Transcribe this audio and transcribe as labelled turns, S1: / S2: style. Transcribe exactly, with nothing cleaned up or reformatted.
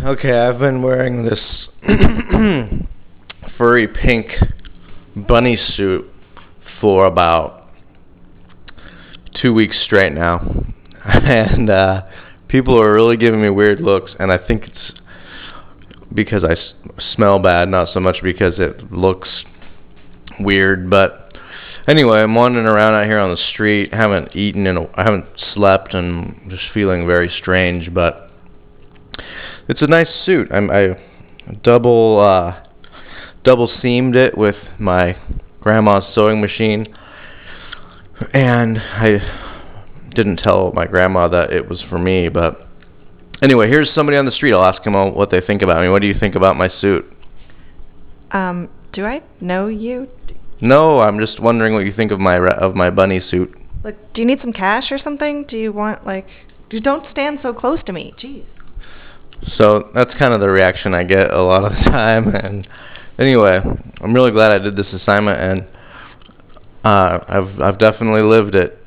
S1: Okay, I've been wearing this furry pink bunny suit for about two weeks straight now. And uh, people are really giving me weird looks, and I think it's because I s- smell bad, not so much because it looks weird. But anyway, I'm wandering around out here on the street, haven't eaten in a, I haven't slept, and just feeling very strange, but it's a nice suit. I'm, I double uh, double seamed it with my grandma's sewing machine, and I didn't tell my grandma that it was for me. But anyway, here's somebody on the street. I'll ask them all what they think about me. What do you think about my suit?
S2: Um, do I know you?
S1: No, I'm just wondering what you think of my re- of my bunny suit.
S2: Look, do you need some cash or something? Do you want, like... You don't stand so close to me. Jeez.
S1: So that's kind of the reaction I get a lot of the time. And anyway, I'm really glad I did this assignment, and uh, I've I've definitely lived it.